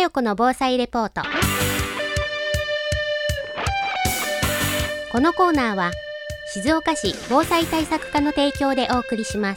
代子の防災レポート。このコーナーは静岡市防災対策課の提供でお送りします。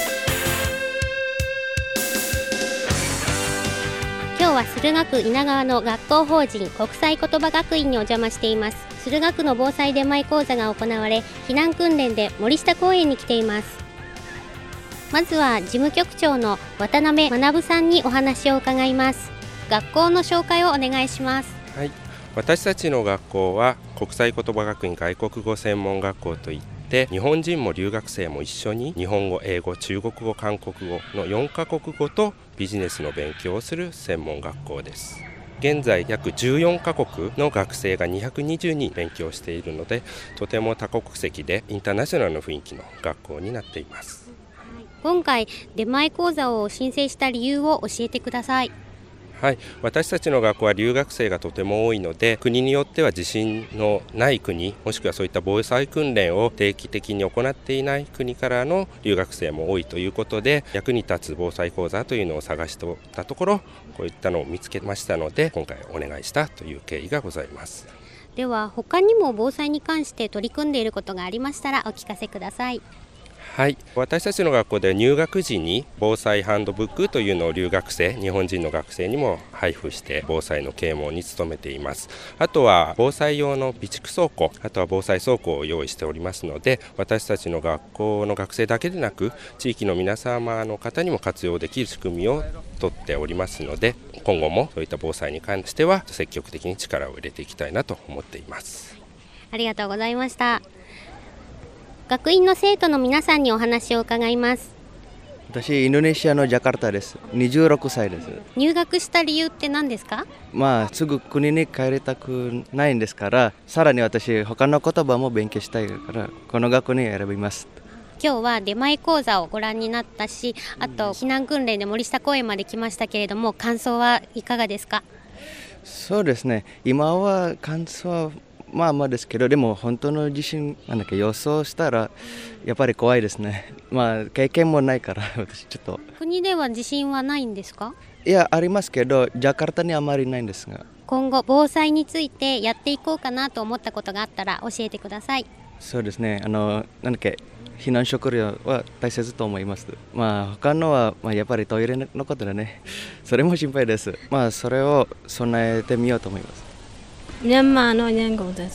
今日は駿河区稲川の学校法人国際言葉学院にお邪魔しています。駿河区の防災出前講座が行われ、避難訓練で森下公園に来ています。まずは事務局長の渡辺学さんにお話を伺います。学校の紹介をお願いします。 はい、私たちの学校は国際言葉学院外国語専門学校といって、日本人も留学生も一緒に日本語、英語、中国語、韓国語の4カ国語とビジネスの勉強をする専門学校です。現在約14カ国の学生が220人勉強しているので、とても多国籍でインターナショナルな雰囲気の学校になっています。 今回出前講座を申請した理由を教えてください。 はい、私たちの学校は留学生がとても多いので、国によっては地震のない国、もしくはそういった防災訓練を定期的に行っていない国からの留学生も多いということで、役に立つ防災講座というのを探しておったところ、こういったのを見つけましたので、今回お願いしたという経緯がございます。 では他にも防災に関して取り組んでいることがありましたらお聞かせください。 はい、私たちの学校では入学時に防災ハンドブックというのを留学生、日本人の学生にも配布して防災の啓蒙に努めています。あとは防災用の備蓄倉庫、あとは防災倉庫を用意しておりますので、私たちの学校の学生だけでなく地域の皆様の方にも活用できる仕組みをとっておりますので、今後もそういった防災に関しては積極的に力を入れていきたいなと思っています。 ありがとうございました。学院の生徒の皆さんにお話を伺います。 私、インドネシアのジャカルタです。26歳です。 入学した理由って何ですか？ すぐ国に帰りたくないんですから、さらに私他の言葉も勉強したいからこの学校に選びます。 今日は出前講座をご覧になったし、あと避難訓練で森下公園まで来ましたけれども、感想はいかがですか？ そうですね、今は感想はまあですけど、でも本当の地震予想したらやっぱり怖いですね。経験もないから私ちょっと。 国では地震はないんですか？ いや、ありますけどジャカルタにあまりないんですが、 今後防災についてやっていこうかなと思ったことがあったら教えてください。 そうですね、避難食料は大切と思います。他のはやっぱりトイレのことでね、それも心配です。それを備えてみようと思います。 ミャンマーのニャンゴです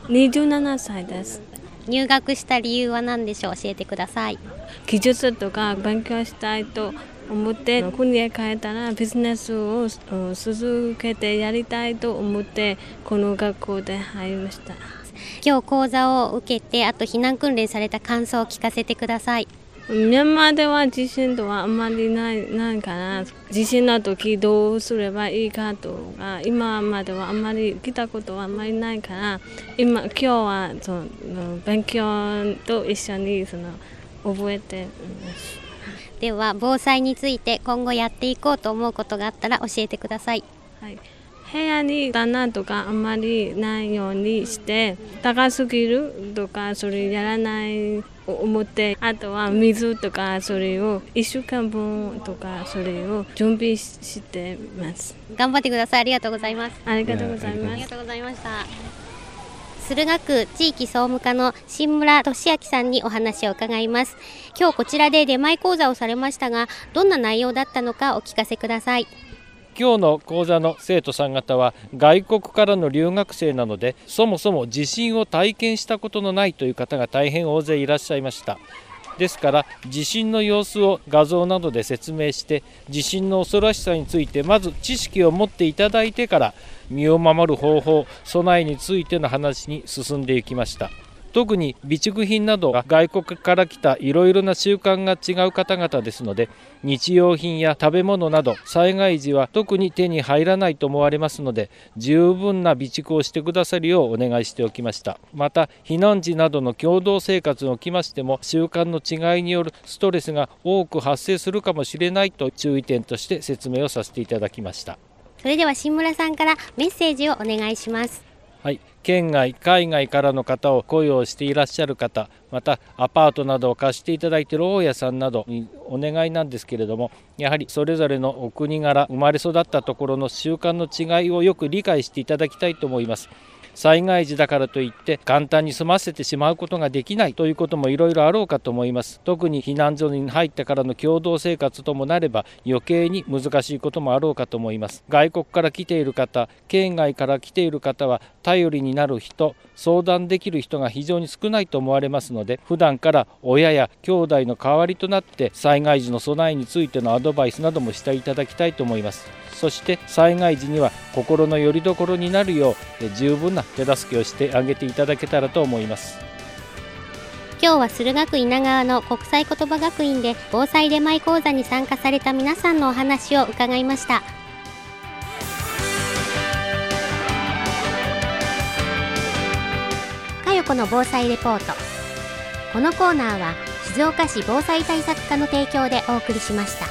。27歳です。 入学した理由は何でしょう？教えてください。 技術とか勉強したいと思って国へ帰ったらビジネスを続けてやりたいと思ってこの学校で入りました。 今日講座を受けて、あと避難訓練された感想を聞かせてください。 ミャンマーでは地震とはあんまりないから、地震の時どうすればいいかとか、今まではあんまり聞いたことはあんまりないから、今日は勉強と一緒に覚えています。 では防災について今後やっていこうと思うことがあったら教えてください。 はい、部屋に棚とかあんまりないようにして、高すぎるとかそれやらない思って、あとは水とかそれを1週間分とかそれを準備してます。 頑張ってください。ありがとうございます。 ありがとうございます。 ありがとうございました。駿河区地域総務課の新村俊明さんにお話を伺います。今日こちらで出前講座をされましたが、どんな内容だったのかお聞かせください。 今日の講座の生徒さん方は外国からの留学生なので、そもそも地震を体験したことのないという方が大変大勢いらっしゃいました。ですから地震の様子を画像などで説明して、地震の恐ろしさについてまず知識を持っていただいてから、身を守る方法、備えについての話に進んでいきました。特に備蓄品などが外国から来たいろいろな習慣が違う方々ですので、日用品や食べ物など災害時は特に手に入らないと思われますので、十分な備蓄をしてくださるようお願いしておきました。また避難時などの共同生活におきましても、習慣の違いによるストレスが多く発生するかもしれないと注意点として説明をさせていただきました。 それでは新村さんからメッセージをお願いします。 はい、県外、海外からの方を雇用していらっしゃる方、またアパートなどを貸していただいている大家さんなどにお願いなんですけれども、やはりそれぞれのお国柄、生まれ育ったところの習慣の違いをよく理解していただきたいと思います。災害時だからといって簡単に済ませてしまうことができないということもいろいろあろうかと思います。特に避難所に入ってからの共同生活ともなれば余計に難しいこともあろうかと思います。外国から来ている方、県外から来ている方は頼りになる人、相談できる人が非常に少ないと思われますので、普段から親や兄弟の代わりとなって災害時の備えについてのアドバイスなどもしていただきたいと思います。そして災害時には心の拠り所になるよう十分な手助けをしてあげていただけたらと思います。 今日は駿河区稲川の国際言葉学院で防災出前講座に参加された皆さんのお話を伺いました。かよこの防災レポート。このコーナーは静岡市防災対策課の提供でお送りしました。